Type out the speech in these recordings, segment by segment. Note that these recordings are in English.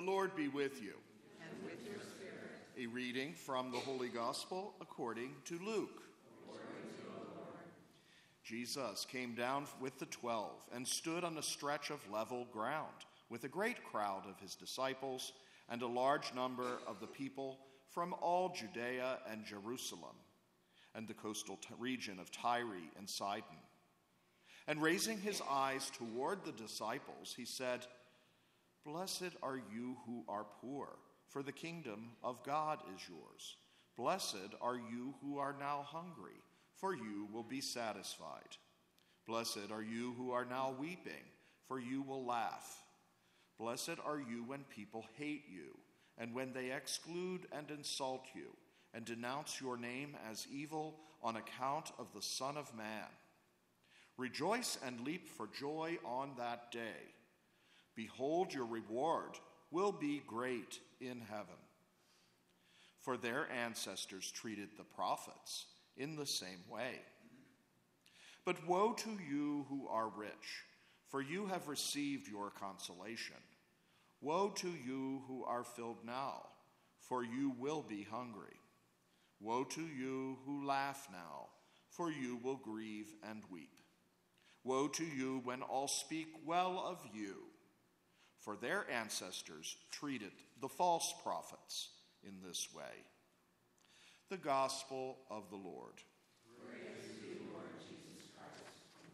Lord be with you. And with your spirit. A reading from the Holy Gospel according to Luke. Glory to you, Lord. Jesus came down with the 12 and stood on a stretch of level ground with a great crowd of his disciples and a large number of the people from all Judea and Jerusalem and the coastal region of Tyre and Sidon. And raising his eyes toward the disciples, he said, "Blessed are you who are poor, for the kingdom of God is yours. Blessed are you who are now hungry, for you will be satisfied. Blessed are you who are now weeping, for you will laugh. Blessed are you when people hate you, and when they exclude and insult you, and denounce your name as evil on account of the Son of Man. Rejoice and leap for joy on that day. Behold, your reward will be great in heaven. For their ancestors treated the prophets in the same way. But woe to you who are rich, for you have received your consolation. Woe to you who are filled now, for you will be hungry. Woe to you who laugh now, for you will grieve and weep. Woe to you when all speak well of you, for their ancestors treated the false prophets in this way." The Gospel of the Lord. Praise to you, Lord Jesus Christ.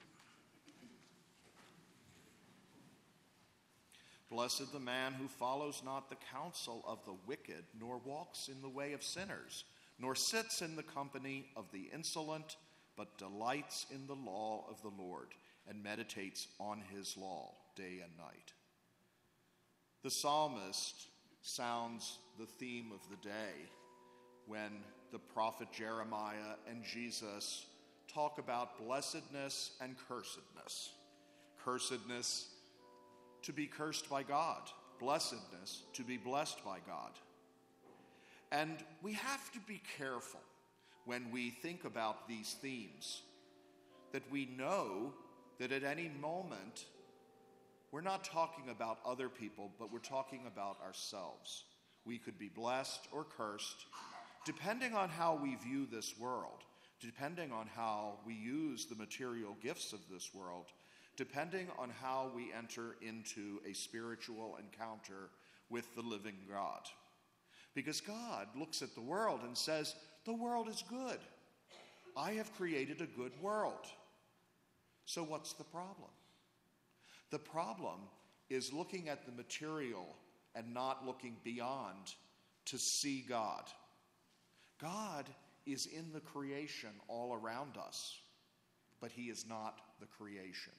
Blessed the man who follows not the counsel of the wicked, nor walks in the way of sinners, nor sits in the company of the insolent, but delights in the law of the Lord, and meditates on his law day and night. The psalmist sounds the theme of the day when the prophet Jeremiah and Jesus talk about blessedness and cursedness. Cursedness, to be cursed by God. Blessedness, to be blessed by God. And we have to be careful when we think about these themes, that we know that at any moment, we're not talking about other people, but we're talking about ourselves. We could be blessed or cursed, depending on how we view this world, depending on how we use the material gifts of this world, depending on how we enter into a spiritual encounter with the living God. Because God looks at the world and says, the world is good. I have created a good world. So what's the problem? The problem is looking at the material and not looking beyond to see God. God is in the creation all around us, but he is not the creation.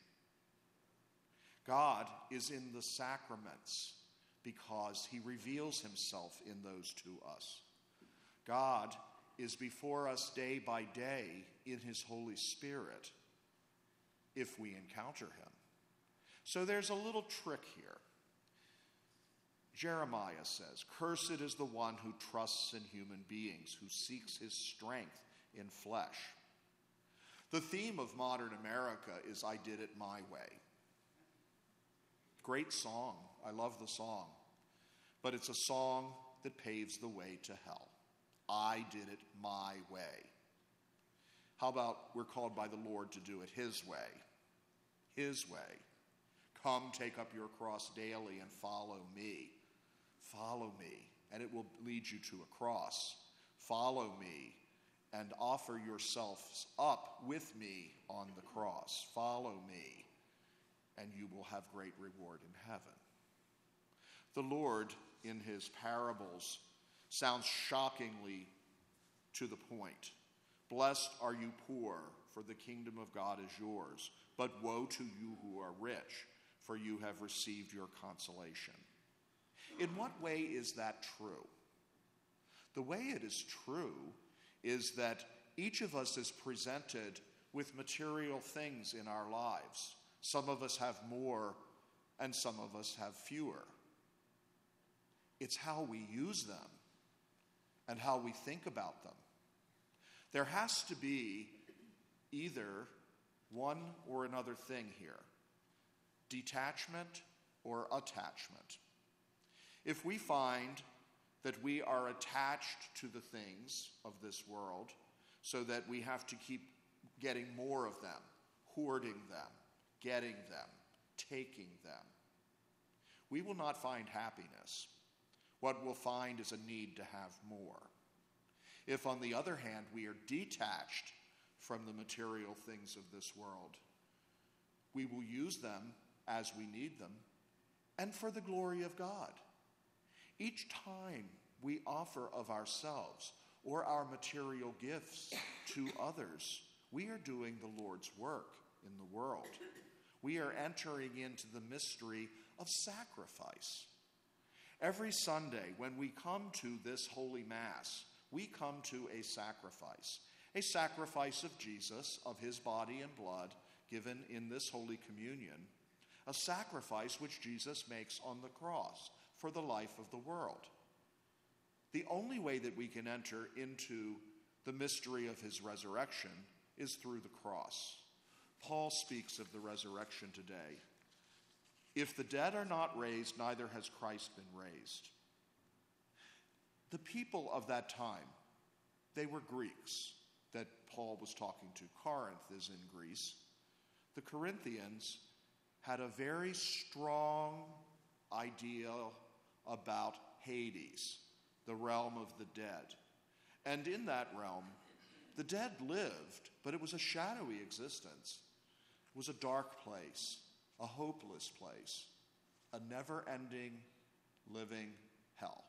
God is in the sacraments because he reveals himself in those to us. God is before us day by day in his Holy Spirit if we encounter him. So there's a little trick here. Jeremiah says, "Cursed is the one who trusts in human beings, who seeks his strength in flesh." The theme of modern America is "I did it my way." Great song. I love the song. But it's a song that paves the way to hell. I did it my way. How about we're called by the Lord to do it his way? His way. Come, take up your cross daily and follow me. Follow me, and it will lead you to a cross. Follow me and offer yourselves up with me on the cross. Follow me, and you will have great reward in heaven. The Lord, in his parables, sounds shockingly to the point. Blessed are you poor, for the kingdom of God is yours. But woe to you who are rich, for you have received your consolation. In what way is that true? The way it is true is that each of us is presented with material things in our lives. Some of us have more, and some of us have fewer. It's how we use them and how we think about them. There has to be either one or another thing here, detachment or attachment. If we find that we are attached to the things of this world so that we have to keep getting more of them, hoarding them, getting them, taking them, we will not find happiness. What we'll find is a need to have more. If, on the other hand, we are detached from the material things of this world, we will use them as we need them and for the glory of God. Each time we offer of ourselves or our material gifts to others, we are doing the Lord's work in the world. We are entering into the mystery of sacrifice. Every Sunday, when we come to this Holy Mass, we come to a sacrifice of Jesus, of his body and blood given in this Holy Communion, a sacrifice which Jesus makes on the cross for the life of the world. The only way that we can enter into the mystery of his resurrection is through the cross. Paul speaks of the resurrection today. If the dead are not raised, neither has Christ been raised. The people of that time, they were Greeks that Paul was talking to. Corinth is in Greece. The Corinthians had a very strong idea about Hades, the realm of the dead. And in that realm, the dead lived, but it was a shadowy existence. It was a dark place, a hopeless place, a never-ending, living hell.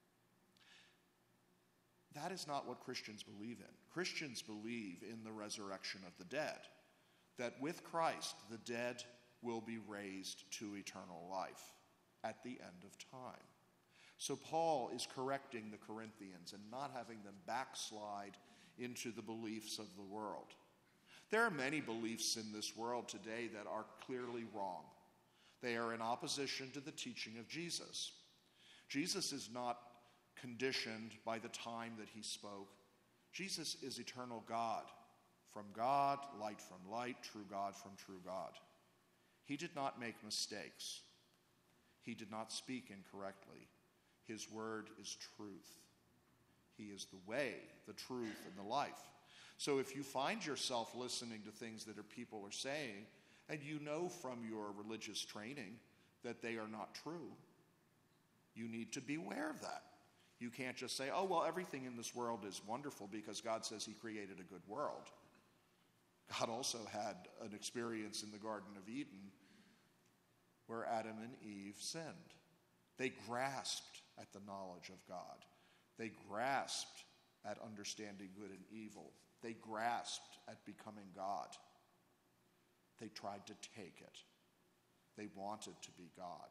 That is not what Christians believe in. Christians believe in the resurrection of the dead, that with Christ, the dead will be raised to eternal life at the end of time. So Paul is correcting the Corinthians and not having them backslide into the beliefs of the world. There are many beliefs in this world today that are clearly wrong. They are in opposition to the teaching of Jesus. Jesus is not conditioned by the time that he spoke. Jesus is eternal God. From God, light from light, true God from true God. He did not make mistakes. He did not speak incorrectly. His word is truth. He is the way, the truth, and the life. So if you find yourself listening to things that people are saying, and you know from your religious training that they are not true, you need to be aware of that. You can't just say, oh, well, everything in this world is wonderful because God says he created a good world. God also had an experience in the Garden of Eden where Adam and Eve sinned. They grasped at the knowledge of God. They grasped at understanding good and evil. They grasped at becoming God. They tried to take it. They wanted to be God.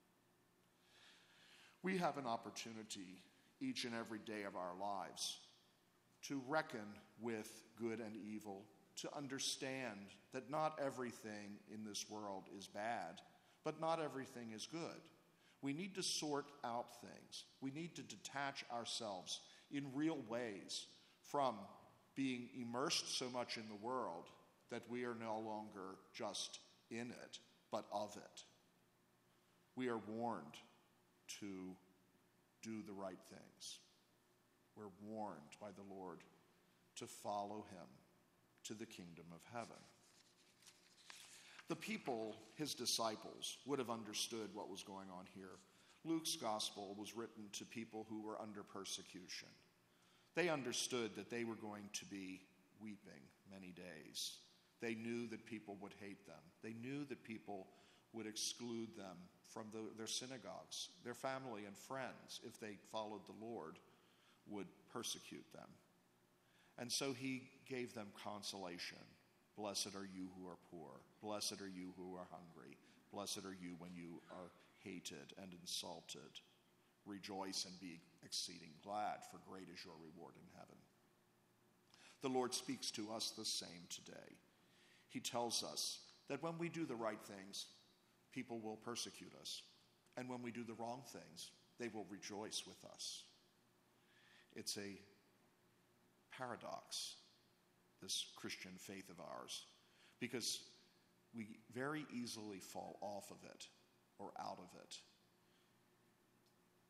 We have an opportunity each and every day of our lives to reckon with good and evil, to understand that not everything in this world is bad, but not everything is good. We need to sort out things. We need to detach ourselves in real ways from being immersed so much in the world that we are no longer just in it, but of it. We are warned to do the right things. We're warned by the Lord to follow him to the kingdom of heaven. The people, his disciples, would have understood what was going on here. Luke's gospel was written to people who were under persecution. They understood that they were going to be weeping many days. They knew that people would hate them. They knew that people would exclude them from their synagogues. Their family and friends, if they followed the Lord, would persecute them. And so he gave them consolation. Blessed are you who are poor. Blessed are you who are hungry. Blessed are you when you are hated and insulted. Rejoice and be exceeding glad, for great is your reward in heaven. The Lord speaks to us the same today. He tells us that when we do the right things, people will persecute us. And when we do the wrong things, they will rejoice with us. It's a paradox, this Christian faith of ours, because we very easily fall off of it or out of it.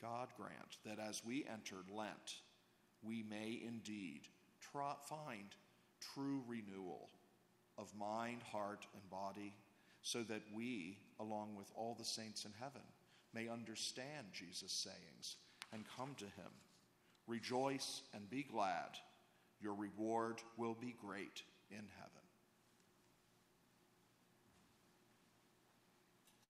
God grant that as we enter Lent, we may indeed find true renewal of mind, heart, and body, so that we, along with all the saints in heaven, may understand Jesus' sayings and come to him. Rejoice and be glad. Your reward will be great in heaven.